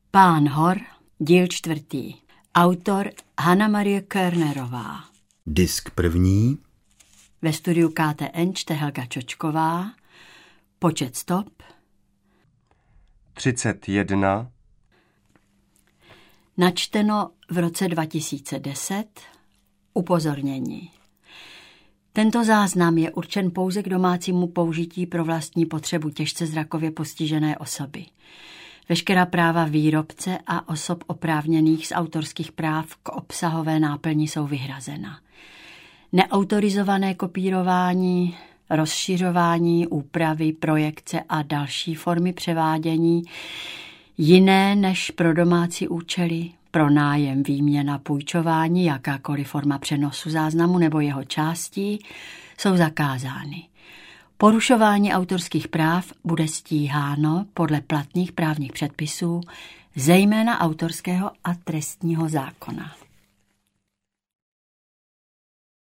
Pán hor, díl 4. Autor Hana Marie Körnerová. Disk 1. Ve studiu KTN čte Helga Čočková. Počet stop 31. Načteno v roce 2010. Upozornění. Tento záznam je určen pouze k domácímu použití pro vlastní potřebu těžce zrakově postižené osoby. Veškerá práva výrobce a osob oprávněných z autorských práv k obsahové náplni jsou vyhrazena. Neautorizované kopírování, rozšiřování, úpravy, projekce a další formy převádění, jiné než pro domácí účely, pronájem, výměna, půjčování, jakákoliv forma přenosu záznamu nebo jeho částí, jsou zakázány. Porušování autorských práv bude stíháno podle platných právních předpisů, zejména autorského a trestního zákona.